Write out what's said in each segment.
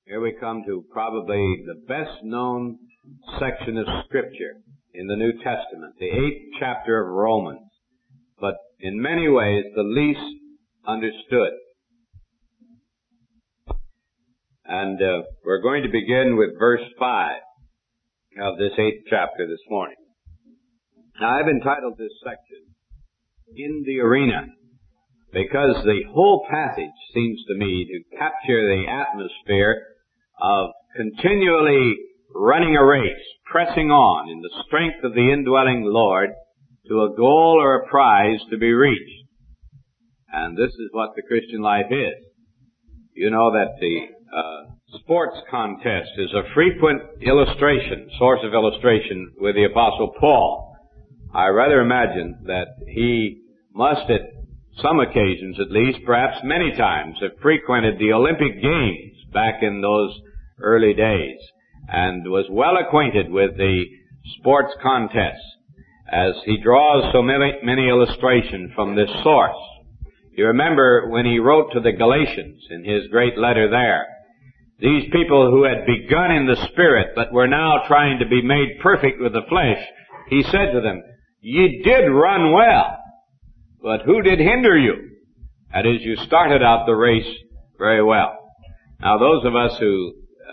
Here we come to probably the best known section of Scripture in the New Testament, the 8th chapter of Romans, but in many ways the least understood. And we're going to begin with verse 5 of this 8th chapter this morning. Now, I've entitled this section, In the Arena, because the whole passage seems to me to capture the atmosphere of continually running a race, pressing on in the strength of the indwelling Lord to a goal or a prize to be reached. And this is what the Christian life is. You know that the sports contest is a frequent source of illustration with the Apostle Paul. I rather imagine that he must, at some occasions at least, perhaps many times, have frequented the Olympic Games back in those early days and was well acquainted with the sports contests as he draws so many illustrations from this source. You remember when he wrote to the Galatians in his great letter there, these people who had begun in the Spirit but were now trying to be made perfect with the flesh, he said to them, "Ye did run well, but who did hinder you?" That is, you started out the race very well. Now, those of us who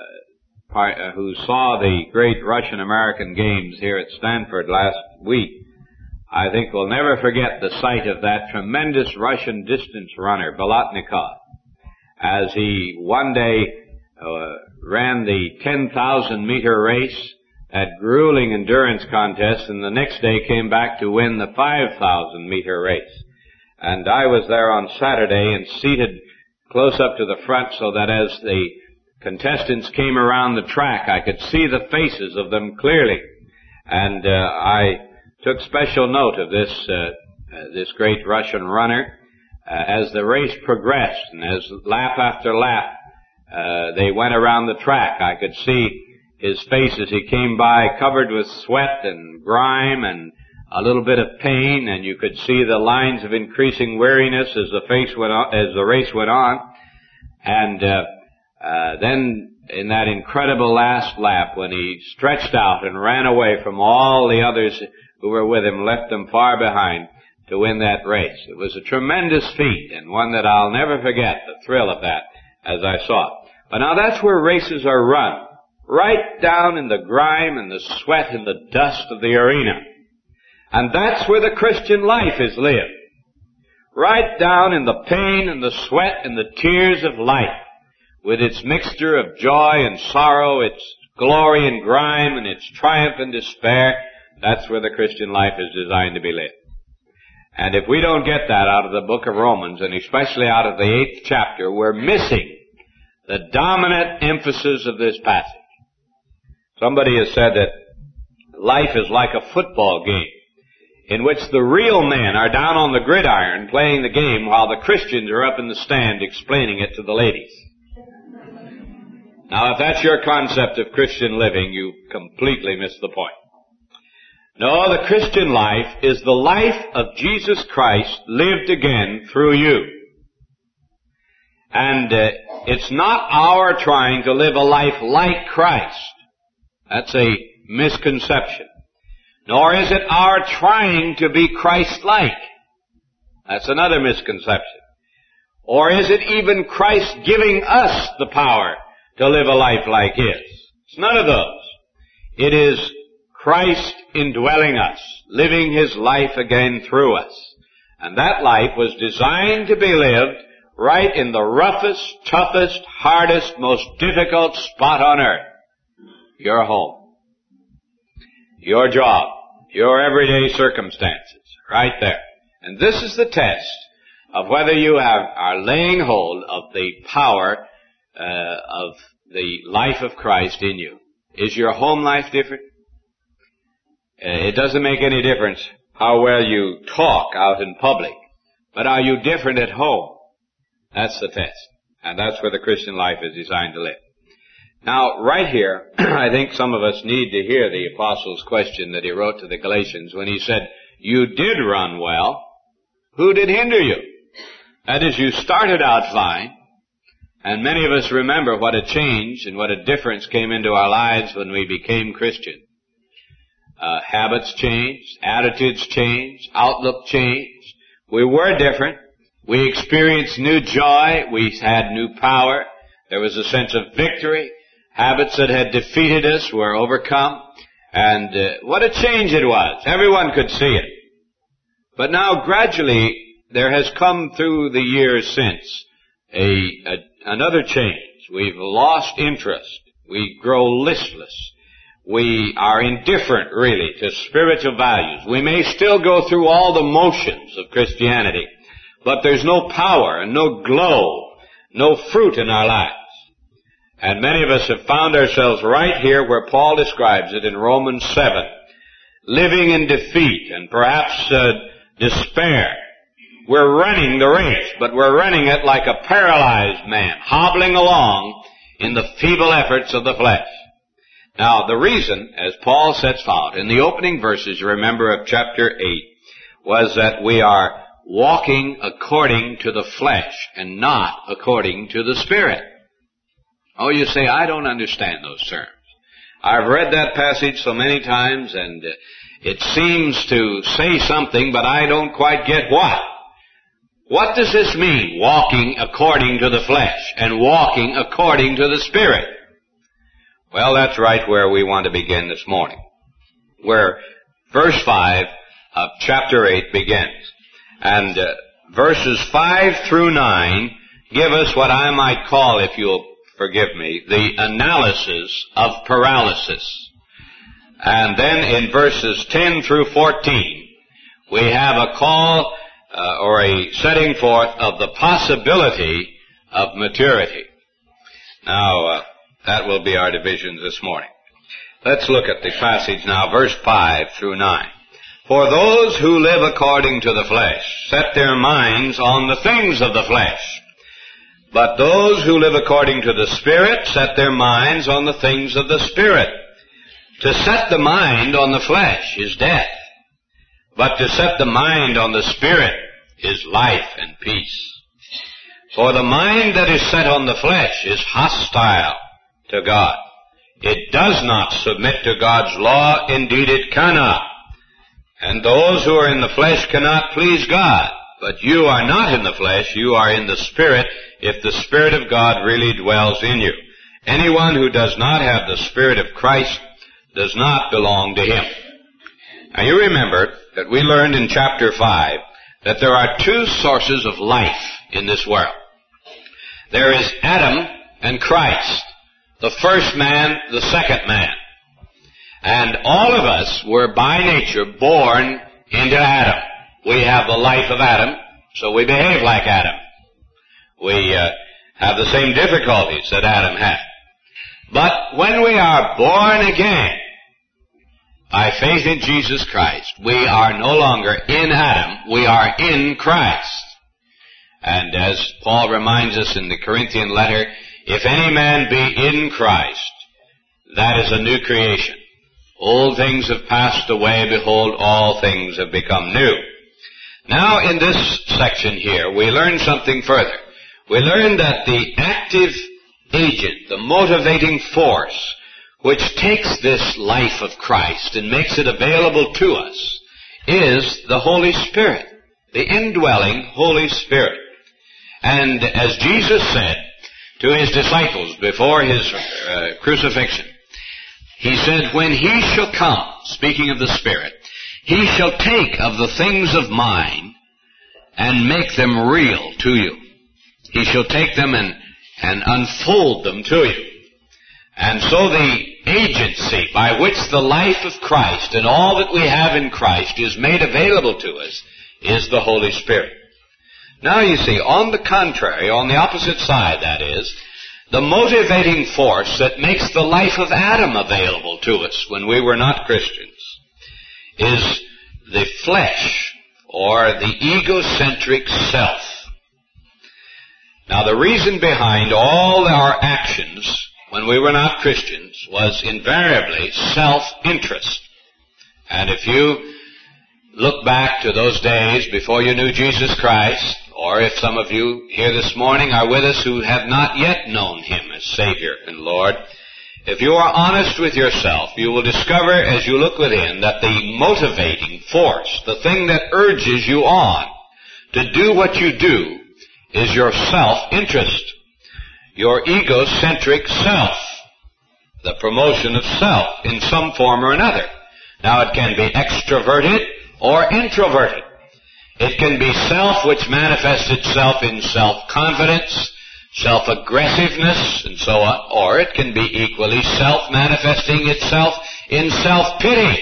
saw the great Russian-American games here at Stanford last week, I think will never forget the sight of that tremendous Russian distance runner, Bolotnikov, as he one day ran the 10,000-meter race, that grueling endurance contest, and the next day came back to win the 5,000-meter race. And I was there on Saturday and seated close up to the front so that as the contestants came around the track, I could see the faces of them clearly. And I took special note of this great Russian runner as the race progressed, and as lap after lap they went around the track. I could see his face as he came by covered with sweat and grime and a little bit of pain, and you could see the lines of increasing weariness as the race went on. And then in that incredible last lap, when he stretched out and ran away from all the others who were with him, left them far behind to win that race. It was a tremendous feat, and one that I'll never forget, the thrill of that as I saw it. But now that's where races are run, right down in the grime and the sweat and the dust of the arena. And that's where the Christian life is lived. Right down in the pain and the sweat and the tears of life, with its mixture of joy and sorrow, its glory and grime, and its triumph and despair. That's where the Christian life is designed to be lived. And if we don't get that out of the book of Romans, and especially out of the 8th chapter, we're missing the dominant emphasis of this passage. Somebody has said that life is like a football game in which the real men are down on the gridiron playing the game while the Christians are up in the stand explaining it to the ladies. Now, if that's your concept of Christian living, you completely miss the point. No, the Christian life is the life of Jesus Christ lived again through you. And it's not our trying to live a life like Christ. That's a misconception. Nor is it our trying to be Christ-like. That's another misconception. Or is it even Christ giving us the power to live a life like His? It's none of those. It is Christ indwelling us, living His life again through us. And that life was designed to be lived right in the roughest, toughest, hardest, most difficult spot on earth. Your home. Your job. Your everyday circumstances. Right there. And this is the test of whether you are laying hold of the power of the life of Christ in you. Is your home life different? It doesn't make any difference how well you talk out in public. But are you different at home? That's the test. And that's where the Christian life is designed to live. Now, right here, I think some of us need to hear the Apostle's question that he wrote to the Galatians when he said, "You did run well. Who did hinder you?" That is, you started out fine, And many of us remember what a change and what a difference came into our lives when we became Christian. Habits changed, attitudes changed, outlook changed. We were different. We experienced new joy. We had new power. There was a sense of victory. Habits that had defeated us were overcome. And what a change it was. Everyone could see it. But now gradually there has come through the years since another change. We've lost interest. We grow listless. We are indifferent, really, to spiritual values. We may still go through all the motions of Christianity, but there's no power and no glow, no fruit in our lives. And many of us have found ourselves right here where Paul describes it in Romans 7, living in defeat and perhaps despair. We're running the race, but we're running it like a paralyzed man, hobbling along in the feeble efforts of the flesh. Now, the reason, as Paul sets out in the opening verses, you remember, of chapter 8, was that we are walking according to the flesh and not according to the Spirit. Oh, you say, I don't understand those terms. I've read that passage so many times, and it seems to say something, but I don't quite get what. What does this mean, walking according to the flesh and walking according to the Spirit? Well, that's right where we want to begin this morning, where verse 5 of chapter 8 begins. And verses 5 through 9 give us what I might call, if you'll forgive me, the analysis of paralysis. And then in verses 10 through 14, we have a call or a setting forth of the possibility of maturity. Now, that will be our divisions this morning. Let's look at the passage now, verse 5 through 9. For those who live according to the flesh set their minds on the things of the flesh. But those who live according to the Spirit set their minds on the things of the Spirit. To set the mind on the flesh is death, but to set the mind on the Spirit is life and peace. For the mind that is set on the flesh is hostile to God. It does not submit to God's law, indeed it cannot. And those who are in the flesh cannot please God. But you are not in the flesh, you are in the Spirit, if the Spirit of God really dwells in you. Anyone who does not have the Spirit of Christ does not belong to Him. Now you remember that we learned in chapter 5 that there are two sources of life in this world. There is Adam and Christ. The first man, the second man. And all of us were by nature born into Adam. We have the life of Adam, so we behave like Adam. We have the same difficulties that Adam had. But when we are born again, by faith in Jesus Christ, we are no longer in Adam, we are in Christ. And as Paul reminds us in the Corinthian letter, if any man be in Christ, that is a new creation. Old things have passed away, behold, all things have become new. Now in this section here, we learn something further. We learn that the active agent, the motivating force, which takes this life of Christ and makes it available to us, is the Holy Spirit, the indwelling Holy Spirit. And as Jesus said to His disciples before His crucifixion, He said, when He shall come, speaking of the Spirit, He shall take of the things of mine and make them real to you. He shall take them and unfold them to you. And so the agency by which the life of Christ and all that we have in Christ is made available to us is the Holy Spirit. Now you see, on the contrary, on the opposite side, that is, the motivating force that makes the life of Adam available to us when we were not Christians is the flesh, or the egocentric self. Now the reason behind all our actions when we were not Christians was invariably self-interest. And if you look back to those days before you knew Jesus Christ, or if some of you here this morning are with us who have not yet known Him as Savior and Lord, if you are honest with yourself, you will discover as you look within that the motivating force, the thing that urges you on to do what you do, is your self-interest, your egocentric self, the promotion of self in some form or another. Now it can be extroverted or introverted. It can be self which manifests itself in self-confidence, self-aggressiveness, and so on, or it can be equally self manifesting itself in self-pity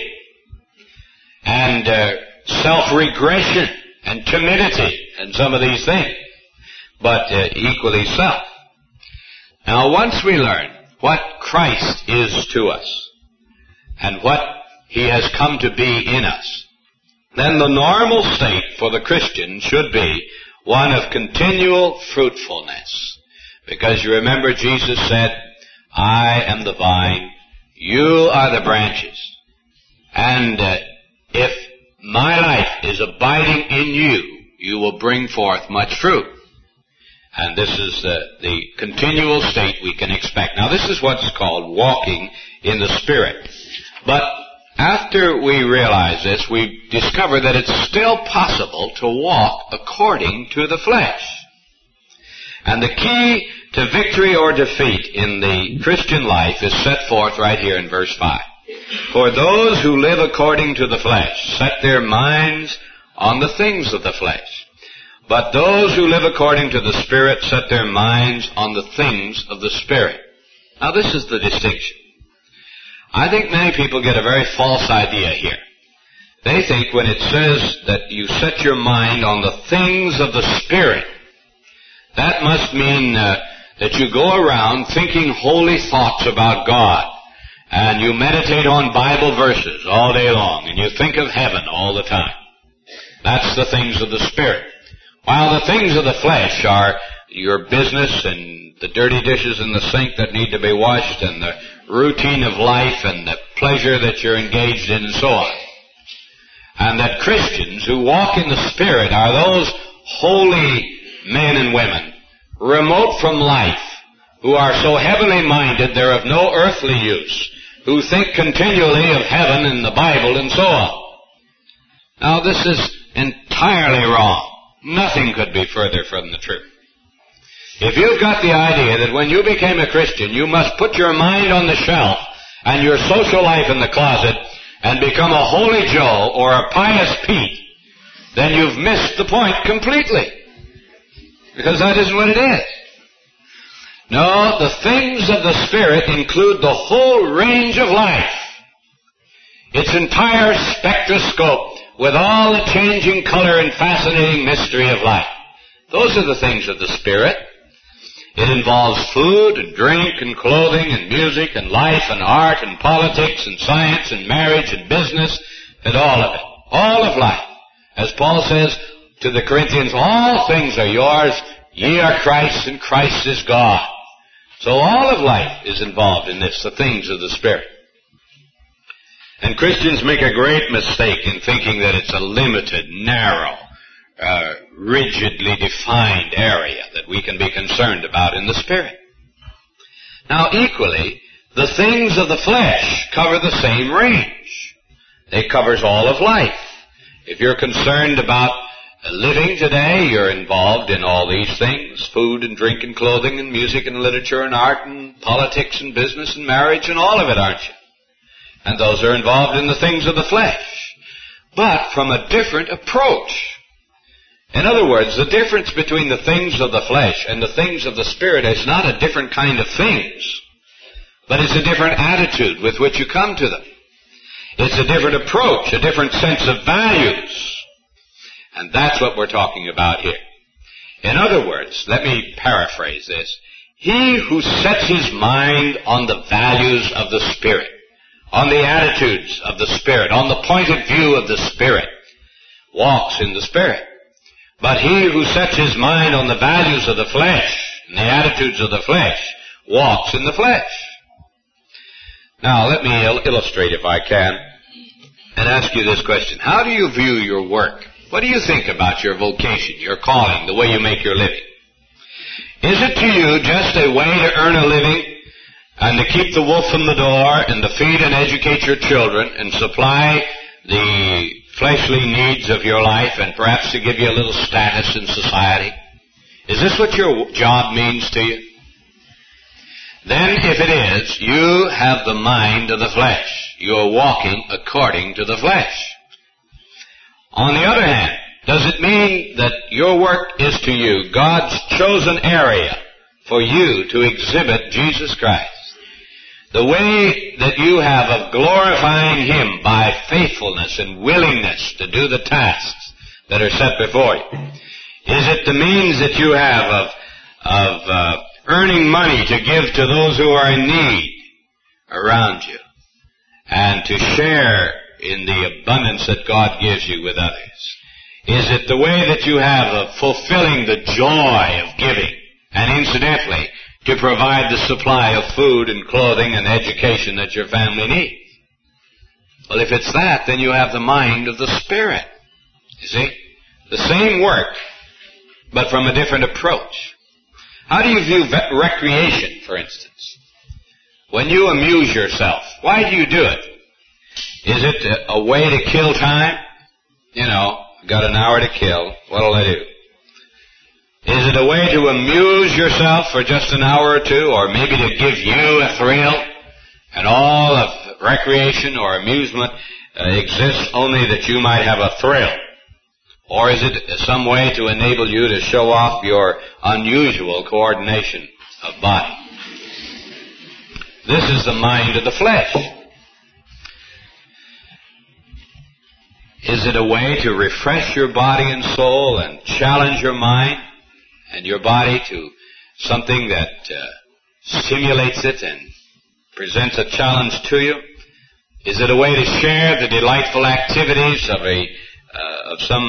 and self-regression and timidity and some of these things, but equally self. Now once we learn what Christ is to us and what He has come to be in us, then the normal state for the Christian should be one of continual fruitfulness. Because you remember Jesus said, I am the vine, you are the branches. And if my life is abiding in you, you will bring forth much fruit. And this is the continual state we can expect. Now this is what's called walking in the Spirit. But after we realize this, we discover that it's still possible to walk according to the flesh. And the key to victory or defeat in the Christian life is set forth right here in verse 5. For those who live according to the flesh set their minds on the things of the flesh. But those who live according to the Spirit set their minds on the things of the Spirit. Now this is the distinction. I think many people get a very false idea here. They think when it says that you set your mind on the things of the Spirit, that must mean that you go around thinking holy thoughts about God, and you meditate on Bible verses all day long, and you think of heaven all the time. That's the things of the Spirit. While the things of the flesh are your business and the dirty dishes in the sink that need to be washed and the routine of life and the pleasure that you're engaged in and so on. And that Christians who walk in the Spirit are those holy men and women, remote from life, who are so heavenly minded they're of no earthly use, who think continually of heaven and the Bible and so on. Now this is entirely wrong. Nothing could be further from the truth. If you've got the idea that when you became a Christian you must put your mind on the shelf and your social life in the closet and become a holy Joe or a pious Pete, then you've missed the point completely. Because that isn't what it is. No, the things of the Spirit include the whole range of life. Its entire spectroscope with all the changing color and fascinating mystery of life. Those are the things of the Spirit. It involves food and drink and clothing and music and life and art and politics and science and marriage and business and all of it. All of life. As Paul says to the Corinthians, all things are yours, ye are Christ and Christ is God. So all of life is involved in this, the things of the Spirit. And Christians make a great mistake in thinking that it's a limited, narrow, rigidly defined area that we can be concerned about in the Spirit. Now, equally, the things of the flesh cover the same range. It covers all of life. If you're concerned about living today, you're involved in all these things, food and drink and clothing and music and literature and art and politics and business and marriage and all of it, aren't you? And those are involved in the things of the flesh, but from a different approach. In other words, the difference between the things of the flesh and the things of the Spirit is not a different kind of things, but it's a different attitude with which you come to them. It's a different approach, a different sense of values. And that's what we're talking about here. In other words, let me paraphrase this. He who sets his mind on the values of the Spirit, on the attitudes of the Spirit, on the point of view of the Spirit, walks in the Spirit. But he who sets his mind on the values of the flesh and the attitudes of the flesh walks in the flesh. Now, let me illustrate, if I can, and ask you this question. How do you view your work What do you think about your vocation, your calling, the way you make your living? Is it to you just a way to earn a living and to keep the wolf from the door and to feed and educate your children and supply the fleshly needs of your life and perhaps to give you a little status in society? Is this what your job means to you? Then if it is, you have the mind of the flesh. You are walking according to the flesh. On the other hand, does it mean that your work is to you God's chosen area for you to exhibit Jesus Christ? The way that you have of glorifying Him by faithfulness and willingness to do the tasks that are set before you. Is it the means that you have of earning money to give to those who are in need around you and to share in the abundance that God gives you with others? Is it the way that you have of fulfilling the joy of giving and incidentally to provide the supply of food and clothing and education that your family needs? Well, if it's that, then you have the mind of the Spirit. You see? The same work, but from a different approach. How do you view recreation, for instance? When you amuse yourself, why do you do it? Is it a way to kill time? You know, got an hour to kill. What'll I do? Is it a way to amuse yourself for just an hour or two, or maybe to give you a thrill? And all of recreation or amusement exists only that you might have a thrill. Or is it some way to enable you to show off your unusual coordination of body? This is the mind of the flesh. Is it a way to refresh your body and soul and challenge your mind and your body to something that stimulates it and presents a challenge to you? Is it a way to share the delightful activities of some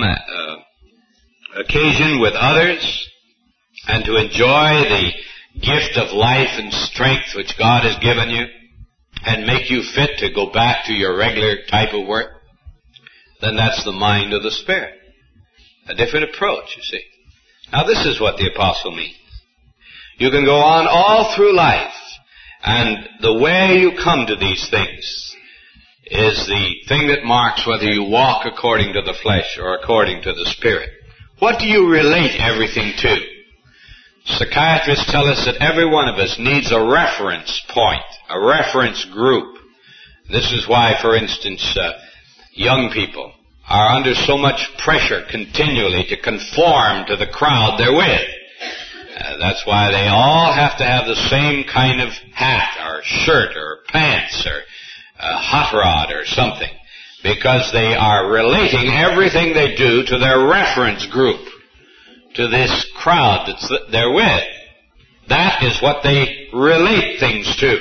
occasion with others and to enjoy the gift of life and strength which God has given you and make you fit to go back to your regular type of work? Then that's the mind of the Spirit. A different approach, you see. Now this is what the apostle means. You can go on all through life, and the way you come to these things is the thing that marks whether you walk according to the flesh or according to the Spirit. What do you relate everything to? Psychiatrists tell us that every one of us needs a reference point, a reference group. This is why, for instance, young people are under so much pressure continually to conform to the crowd they're with. That's why they all have to have the same kind of hat or shirt or pants or a hot rod or something, because they are relating everything they do to their reference group, to this crowd that they're with. That is what they relate things to.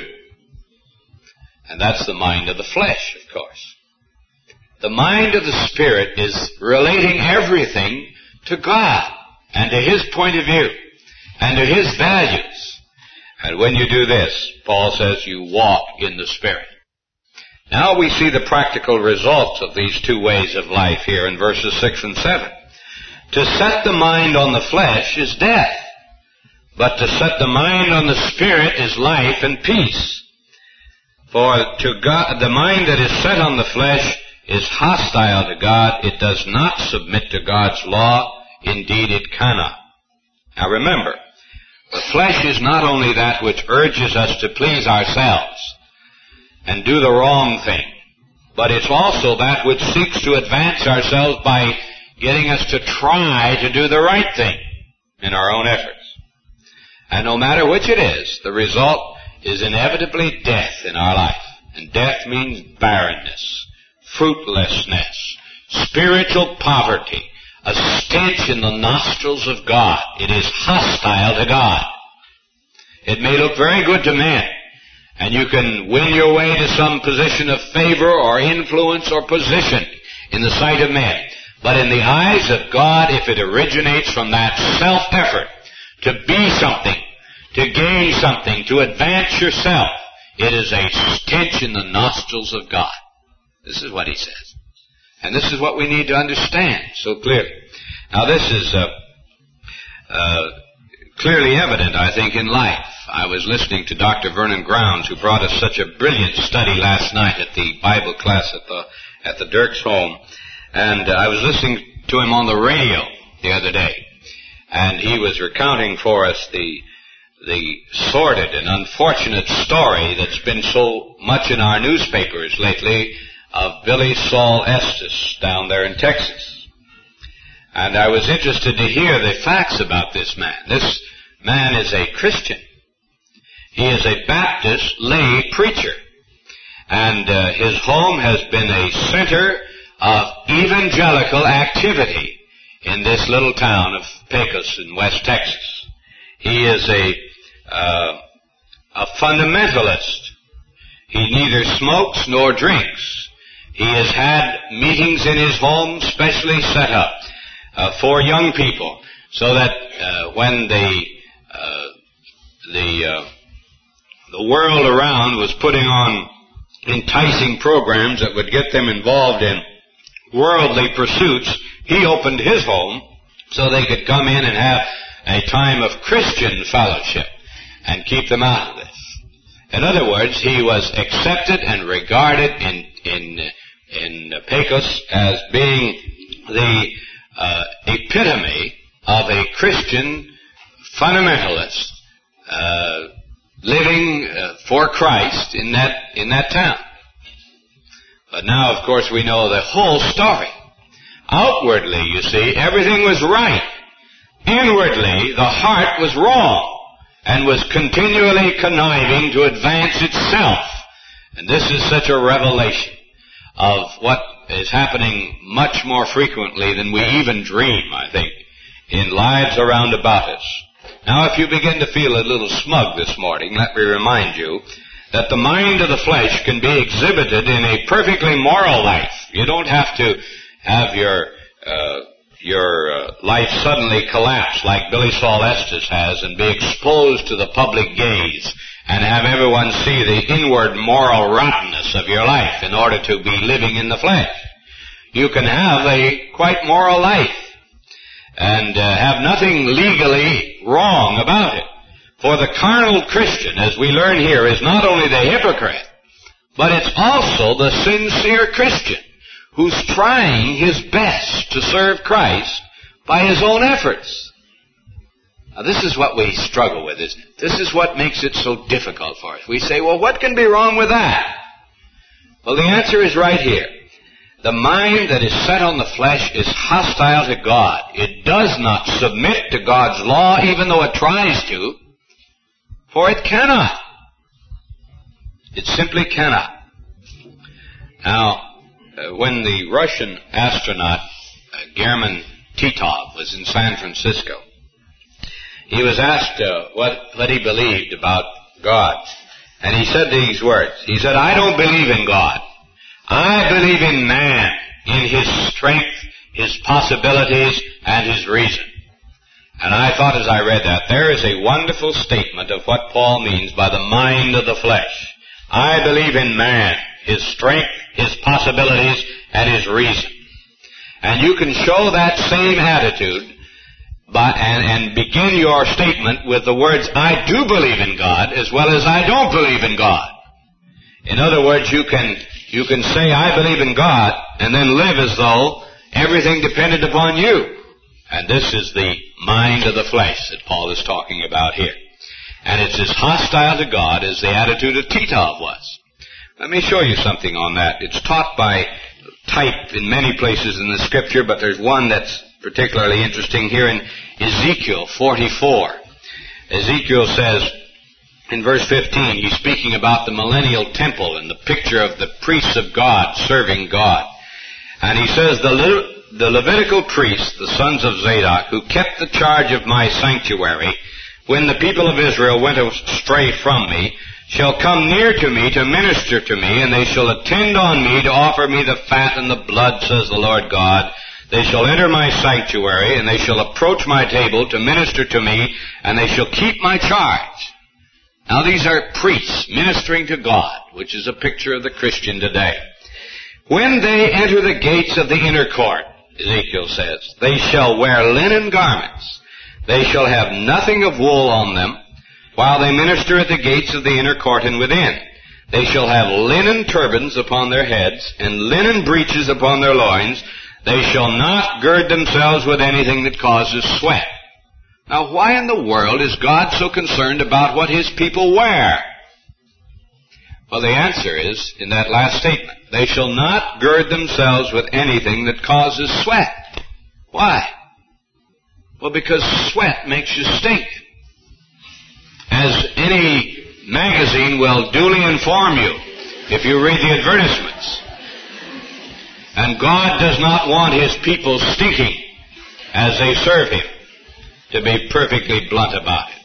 And that's the mind of the flesh, of course. The mind of the Spirit is relating everything to God and to His point of view and to His values. And when you do this, Paul says you walk in the Spirit. Now we see the practical results of these two ways of life here in verses 6 and 7. To set the mind on the flesh is death, but to set the mind on the Spirit is life and peace. For to God, the mind that is set on the flesh is hostile to God. It does not submit to God's law. Indeed, it cannot. Now remember, the flesh is not only that which urges us to please ourselves and do the wrong thing, but it's also that which seeks to advance ourselves by getting us to try to do the right thing in our own efforts. And no matter which it is, the result is inevitably death in our life. And death means barrenness, fruitlessness, spiritual poverty, a stench in the nostrils of God. It is hostile to God. It may look very good to men, and you can win your way to some position of favor or influence or position in the sight of men. But in the eyes of God, if it originates from that self-effort to be something, to gain something, to advance yourself, it is a stench in the nostrils of God. This is what he says. And this is what we need to understand so clearly. Now this is clearly evident, I think, in life. I was listening to Dr. Vernon Grounds, who brought us such a brilliant study last night at the Bible class at the Dirks home. And I was listening to him on the radio the other day. And he was recounting for us the sordid and unfortunate story that's been so much in our newspapers lately of Billy Saul Estes down there in Texas. And I was interested to hear the facts about this man. This man is a Christian. He is a Baptist lay preacher. And his home has been a center of evangelical activity in this little town of Pecos in West Texas. He is a fundamentalist. He neither smokes nor drinks. He has had meetings in his home specially set up for young people, so that when the world around was putting on enticing programs that would get them involved in worldly pursuits, he opened his home so they could come in and have a time of Christian fellowship and keep them out of this. In other words, he was accepted and regarded in Pecos as being the epitome of a Christian fundamentalist living for Christ in that town. But now, of course, we know the whole story. Outwardly, you see, everything was right. Inwardly, the heart was wrong and was continually conniving to advance itself. And this is such a revelation of what is happening much more frequently than we even dream, I think, in lives around about us. Now, if you begin to feel a little smug this morning, let me remind you that the mind of the flesh can be exhibited in a perfectly moral life. You don't have to have your life suddenly collapse like Billy Saul Estes has and be exposed to the public gaze and have everyone see the inward moral rottenness of your life in order to be living in the flesh. You can have a quite moral life and have nothing legally wrong about it. For the carnal Christian, as we learn here, is not only the hypocrite, but it's also the sincere Christian who's trying his best to serve Christ by his own efforts. Now, this is what we struggle with. This is what makes it so difficult for us. We say, well, what can be wrong with that? Well, the answer is right here. The mind that is set on the flesh is hostile to God. It does not submit to God's law, even though it tries to, for it cannot. It simply cannot. Now, when the Russian astronaut German Titov was in San Francisco, he was asked what he believed about God. And he said these words. He said, I don't believe in God. I believe in man, in his strength, his possibilities, and his reason. And I thought as I read that, there is a wonderful statement of what Paul means by the mind of the flesh. I believe in man, his strength, his possibilities, and his reason. And you can show that same attitude and begin your statement with the words, I do believe in God, as well as I don't believe in God. In other words, you can say, I believe in God, and then live as though everything depended upon you. And this is the mind of the flesh that Paul is talking about here. And it's as hostile to God as the attitude of Titov was. Let me show you something on that. It's taught by type in many places in the Scripture, but there's one that's particularly interesting here in Ezekiel 44. Ezekiel says, in verse 15, he's speaking about the millennial temple and the picture of the priests of God serving God. And he says, the Levitical priests, the sons of Zadok, who kept the charge of my sanctuary, when the people of Israel went astray from me, shall come near to me to minister to me, and they shall attend on me to offer me the fat and the blood, says the Lord God. They shall enter my sanctuary, and they shall approach my table to minister to me, and they shall keep my charge. Now these are priests ministering to God, which is a picture of the Christian today. When they enter the gates of the inner court, Ezekiel says, they shall wear linen garments. They shall have nothing of wool on them, while they minister at the gates of the inner court and within. They shall have linen turbans upon their heads, and linen breeches upon their loins. They shall not gird themselves with anything that causes sweat. Now, why in the world is God so concerned about what His people wear? Well, the answer is in that last statement. They shall not gird themselves with anything that causes sweat. Why? Well, because sweat makes you stink. As any magazine will duly inform you if you read the advertisements. And God does not want His people stinking as they serve Him, to be perfectly blunt about it.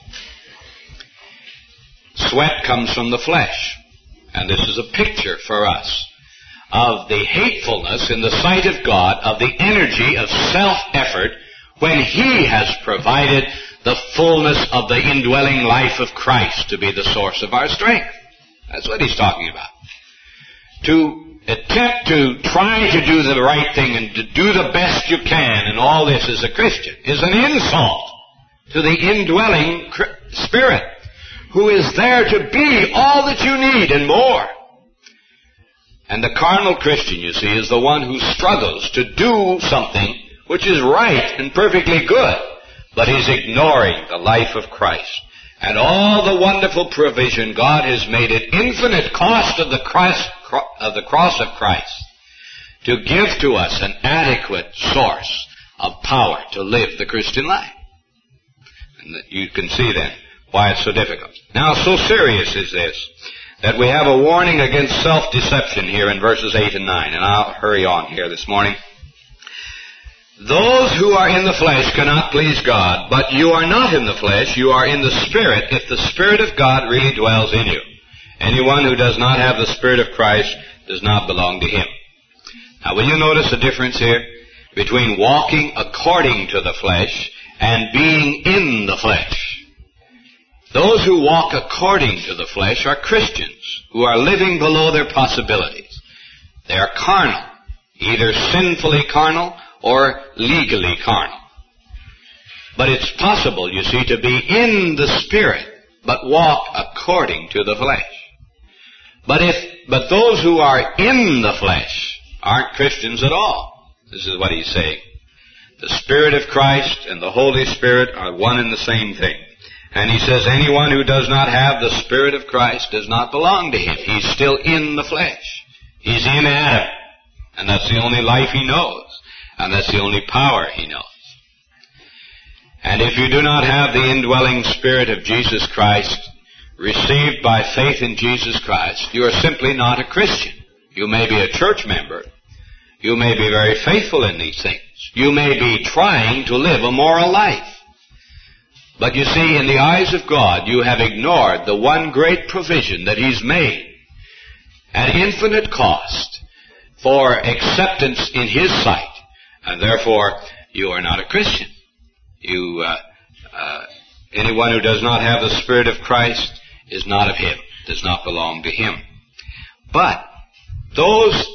Sweat comes from the flesh. And this is a picture for us of the hatefulness in the sight of God of the energy of self-effort when He has provided the fullness of the indwelling life of Christ to be the source of our strength. That's what He's talking about. To attempt to try to do the right thing and to do the best you can and all this as a Christian is an insult to the indwelling Spirit, who is there to be all that you need and more. And the carnal Christian, you see, is the one who struggles to do something which is right and perfectly good, but he's ignoring the life of Christ and all the wonderful provision God has made at infinite cost of the cross of Christ to give to us an adequate source of power to live the Christian life. And you can see then why it's so difficult. Now, so serious is this that we have a warning against self-deception here in verses 8 and 9. And I'll hurry on here this morning. Those who are in the flesh cannot please God, but you are not in the flesh, you are in the Spirit, if the Spirit of God really dwells in you. Anyone who does not have the Spirit of Christ does not belong to Him. Now, will you notice the difference here between walking according to the flesh and being in the flesh? Those who walk according to the flesh are Christians who are living below their possibilities. They are carnal, either sinfully carnal or legally carnal. But it's possible, you see, to be in the Spirit, but walk according to the flesh. But those who are in the flesh aren't Christians at all. This is what he's saying. The Spirit of Christ and the Holy Spirit are one and the same thing. And he says anyone who does not have the Spirit of Christ does not belong to Him. He's still in the flesh. He's in Adam. And that's the only life he knows. And that's the only power he knows. And if you do not have the indwelling Spirit of Jesus Christ, received by faith in Jesus Christ, you are simply not a Christian. You may be a church member. You may be very faithful in these things. You may be trying to live a moral life. But you see, in the eyes of God, you have ignored the one great provision that He's made at infinite cost for acceptance in His sight. And therefore, you are not a Christian. Anyone who does not have the Spirit of Christ is not of Him, does not belong to Him. But those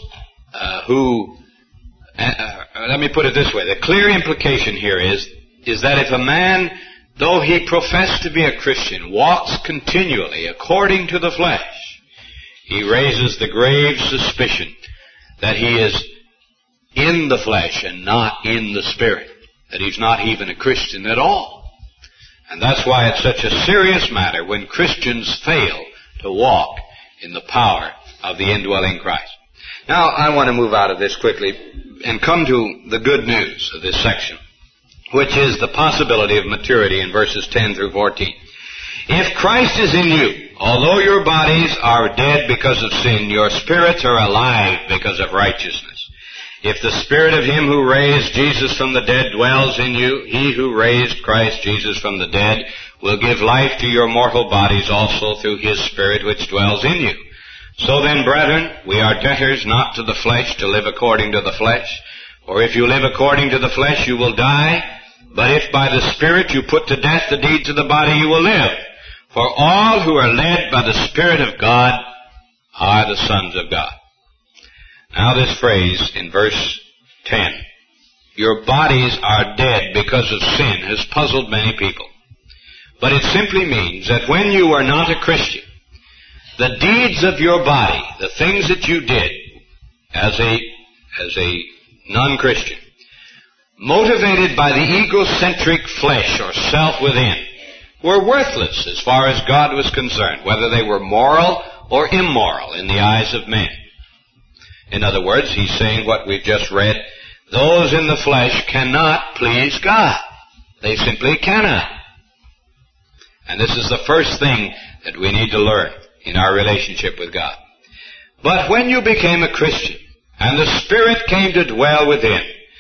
let me put it this way. The clear implication here is that if a man, though he professed to be a Christian, walks continually according to the flesh, he raises the grave suspicion that he is in the flesh and not in the Spirit, that he's not even a Christian at all. And that's why it's such a serious matter when Christians fail to walk in the power of the indwelling Christ. Now, I want to move out of this quickly and come to the good news of this section, which is the possibility of maturity in verses 10 through 14. If Christ is in you, although your bodies are dead because of sin, your spirits are alive because of righteousness. If the Spirit of Him who raised Jesus from the dead dwells in you, He who raised Christ Jesus from the dead will give life to your mortal bodies also through His Spirit which dwells in you. So then, brethren, we are debtors not to the flesh to live according to the flesh. For if you live according to the flesh, you will die. But if by the Spirit you put to death the deeds of the body, you will live. For all who are led by the Spirit of God are the sons of God. Now this phrase in verse 10, your bodies are dead because of sin, has puzzled many people. But it simply means that when you are not a Christian, the deeds of your body, the things that you did as a non-Christian, motivated by the egocentric flesh or self within, were worthless as far as God was concerned, whether they were moral or immoral in the eyes of men. In other words, he's saying what we've just read, those in the flesh cannot please God. They simply cannot. And this is the first thing that we need to learn in our relationship with God. But when you became a Christian and the Spirit came to dwell within,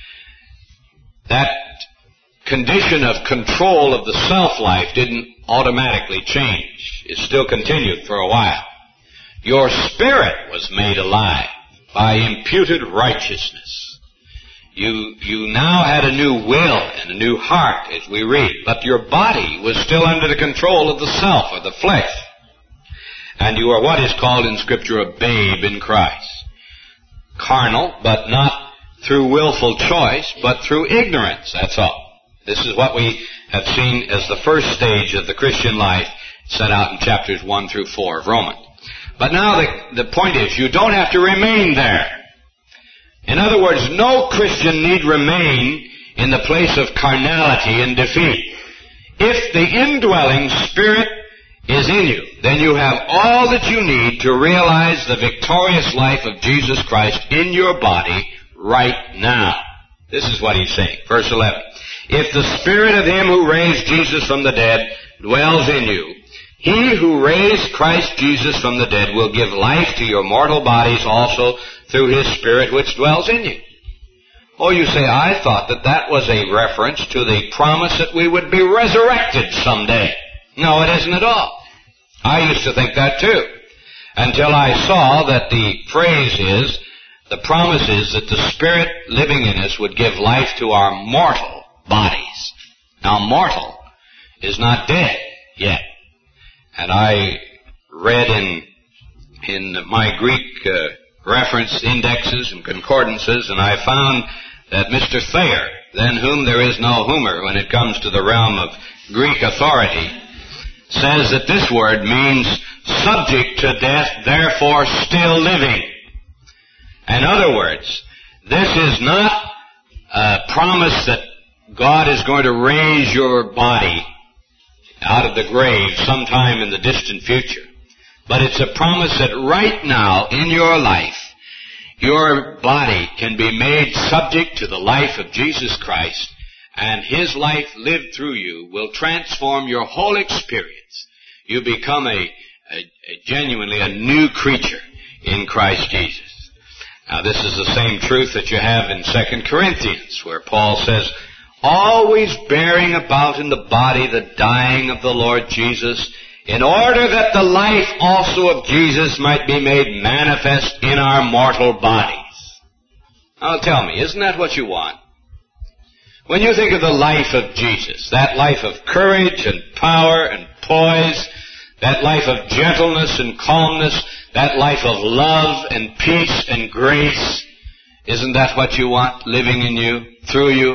that condition of control of the self-life didn't automatically change. It still continued for a while. Your spirit was made alive by imputed righteousness. You now had a new will and a new heart, as we read, but your body was still under the control of the self or the flesh. And you are what is called in Scripture a babe in Christ. Carnal, but not through willful choice, but through ignorance, that's all. This is what we have seen as the first stage of the Christian life set out in chapters 1 through 4 of Romans. But now the point is, you don't have to remain there. In other words, no Christian need remain in the place of carnality and defeat. If the indwelling Spirit is in you, then you have all that you need to realize the victorious life of Jesus Christ in your body right now. This is what he's saying. Verse 11. If the Spirit of Him who raised Jesus from the dead dwells in you, He who raised Christ Jesus from the dead will give life to your mortal bodies also through His Spirit which dwells in you. Oh, you say, I thought that was a reference to the promise that we would be resurrected someday. No, it isn't at all. I used to think that too, until I saw that the phrase is, the promise is that the Spirit living in us would give life to our mortal bodies. Now, mortal is not dead yet. And I read in my Greek reference indexes and concordances, and I found that Mr. Thayer, than whom there is no Homer when it comes to the realm of Greek authority, says that this word means subject to death, therefore still living. In other words, this is not a promise that God is going to raise your body out of the grave sometime in the distant future. But it's a promise that right now in your life, your body can be made subject to the life of Jesus Christ, and His life lived through you will transform your whole experience. You become genuinely a new creature in Christ Jesus. Now this is the same truth that you have in 2 Corinthians, where Paul says, always bearing about in the body the dying of the Lord Jesus, in order that the life also of Jesus might be made manifest in our mortal bodies. Now tell me, isn't that what you want? When you think of the life of Jesus, that life of courage and power and poise, that life of gentleness and calmness, that life of love and peace and grace, isn't that what you want living in you, through you?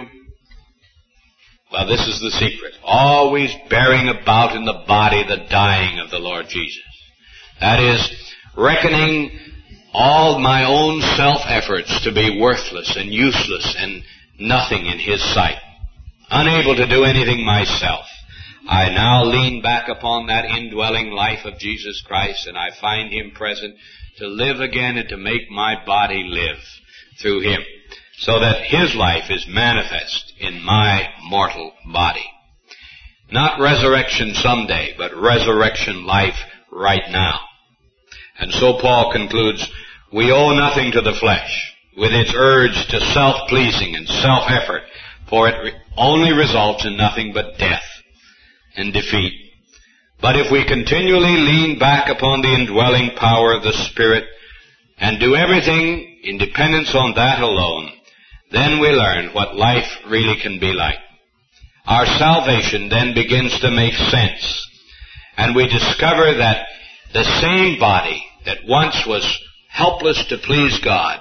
Well, this is the secret. Always bearing about in the body the dying of the Lord Jesus. That is, reckoning all my own self-efforts to be worthless and useless and nothing in His sight. Unable to do anything myself. I now lean back upon that indwelling life of Jesus Christ, and I find Him present to live again and to make my body live through Him, so that His life is manifest in my mortal body. Not resurrection someday, but resurrection life right now. And so Paul concludes, we owe nothing to the flesh, with its urge to self-pleasing and self-effort, for it only results in nothing but death and defeat. But if we continually lean back upon the indwelling power of the Spirit and do everything in dependence on that alone, then we learn what life really can be like. Our salvation then begins to make sense, and we discover that the same body that once was helpless to please God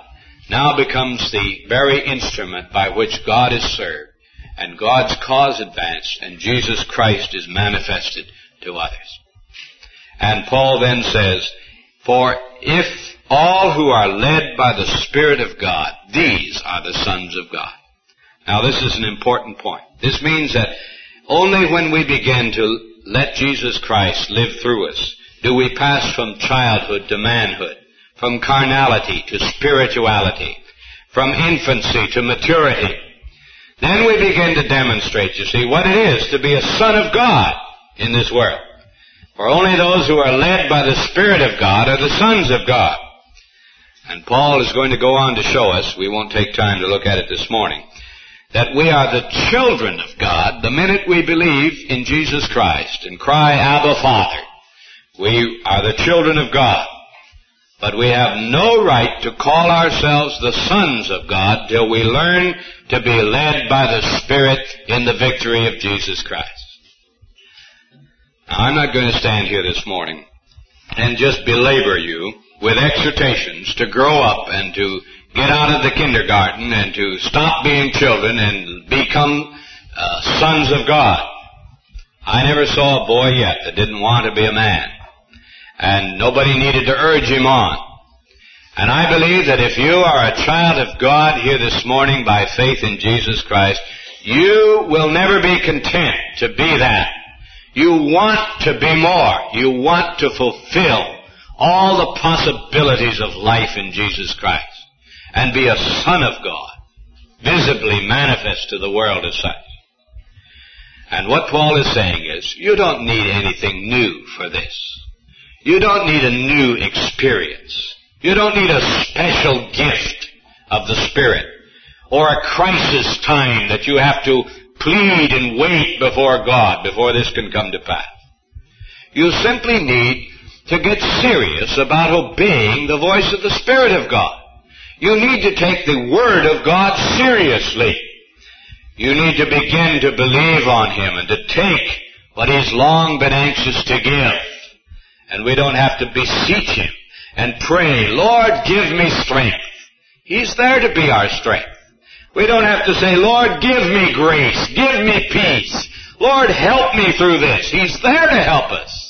now becomes the very instrument by which God is served, and God's cause advanced, and Jesus Christ is manifested to others. And Paul then says, for if all who are led by the Spirit of God, these are the sons of God. Now this is an important point. This means that only when we begin to let Jesus Christ live through us do we pass from childhood to manhood, from carnality to spirituality, from infancy to maturity. Then we begin to demonstrate, you see, what it is to be a son of God in this world. For only those who are led by the Spirit of God are the sons of God. And Paul is going to go on to show us, we won't take time to look at it this morning, that we are the children of God the minute we believe in Jesus Christ and cry, Abba, Father. We are the children of God. But we have no right to call ourselves the sons of God till we learn to be led by the Spirit in the victory of Jesus Christ. Now, I'm not going to stand here this morning and just belabor you with exhortations to grow up and to get out of the kindergarten and to stop being children and become sons of God. I never saw a boy yet that didn't want to be a man. And nobody needed to urge him on. And I believe that if you are a child of God here this morning by faith in Jesus Christ, you will never be content to be that. You want to be more. You want to fulfill all the possibilities of life in Jesus Christ and be a son of God, visibly manifest to the world as such. And what Paul is saying is, you don't need anything new for this. You don't need a new experience. You don't need a special gift of the Spirit or a crisis time that you have to plead and wait before God before this can come to pass. You simply need to get serious about obeying the voice of the Spirit of God. You need to take the Word of God seriously. You need to begin to believe on Him and to take what He's long been anxious to give. And we don't have to beseech Him and pray, Lord, give me strength. He's there to be our strength. We don't have to say, Lord, give me grace, give me peace. Lord, help me through this. He's there to help us.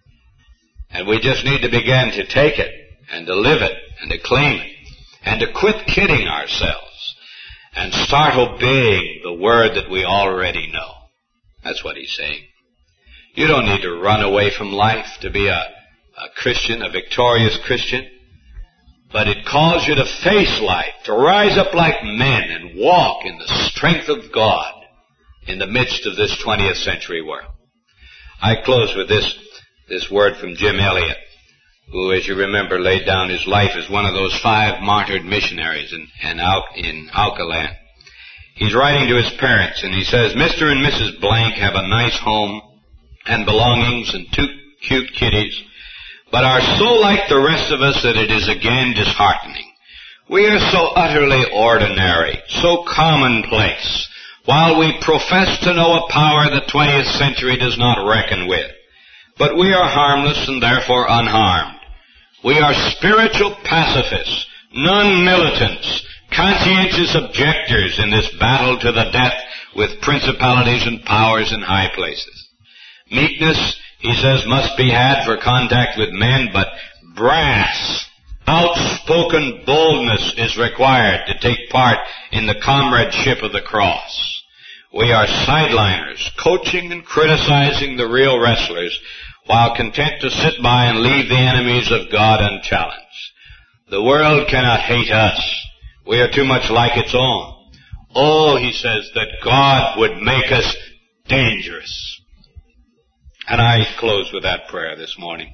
And we just need to begin to take it and to live it and to claim it and to quit kidding ourselves and start obeying the Word that we already know. That's what he's saying. You don't need to run away from life to be a Christian, a victorious Christian. But it calls you to face life, to rise up like men and walk in the strength of God in the midst of this 20th century world. I close with this word from Jim Elliot, who, as you remember, laid down his life as one of those 5 martyred missionaries in Alkaland. He's writing to his parents, and he says, Mr. and Mrs. Blank have a nice home and belongings and 2 cute kitties, but are so like the rest of us that it is again disheartening. We are so utterly ordinary, so commonplace, while we profess to know a power the 20th century does not reckon with. But we are harmless and therefore unharmed. We are spiritual pacifists, non-militants, conscientious objectors in this battle to the death with principalities and powers in high places. Meekness, he says, must be had for contact with men, but brass, outspoken boldness is required to take part in the comradeship of the cross. We are sideliners, coaching and criticizing the real wrestlers, while content to sit by and leave the enemies of God unchallenged. The world cannot hate us. We are too much like its own. Oh, he says, that God would make us dangerous. And I close with that prayer this morning.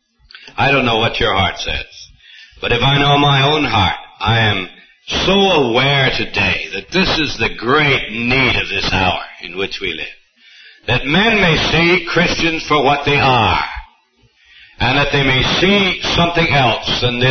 I don't know what your heart says, but if I know my own heart, I am so aware today that this is the great need of this hour in which we live. That men may see Christians for what they are, and that they may see something else than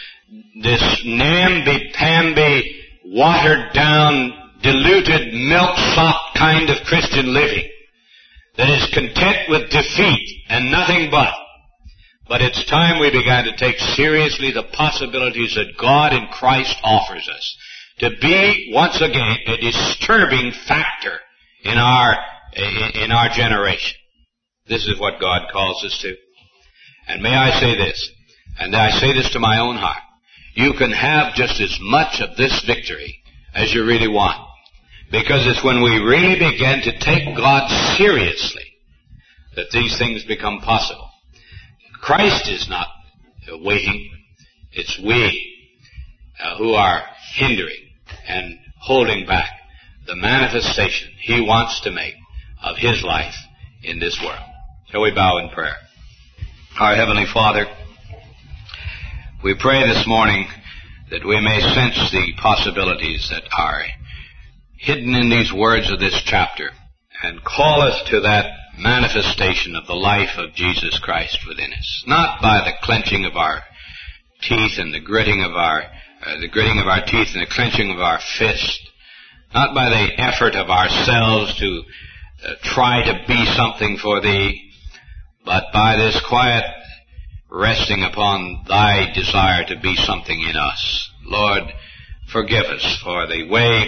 this namby-pamby, watered-down, diluted, milk-sop kind of Christian living that is content with defeat and nothing but But it's time we began to take seriously the possibilities that God in Christ offers us to be, once again, a disturbing factor in our generation. This is what God calls us to. And may I say this, and I say this to my own heart, you can have just as much of this victory as you really want. Because it's when we really begin to take God seriously that these things become possible. Christ is not waiting. It's we who are hindering and holding back the manifestation He wants to make of His life in this world. Shall we bow in prayer? Our Heavenly Father, we pray this morning that we may sense the possibilities that are hidden in these words of this chapter and call us to that manifestation of the life of Jesus Christ within us. Not by the clenching of our teeth and the gritting of our teeth and the clenching of our fist. Not by the effort of ourselves to try to be something for Thee, but by this quiet resting upon Thy desire to be something in us. Lord, forgive us for the way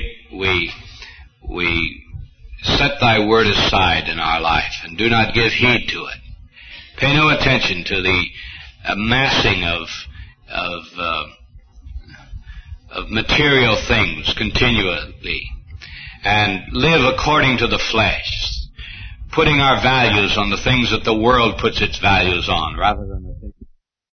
we set Thy word aside in our life and do not give heed to it. Pay no attention to the amassing of material things continually and live according to the flesh, putting our values on the things that the world puts its values on rather than the things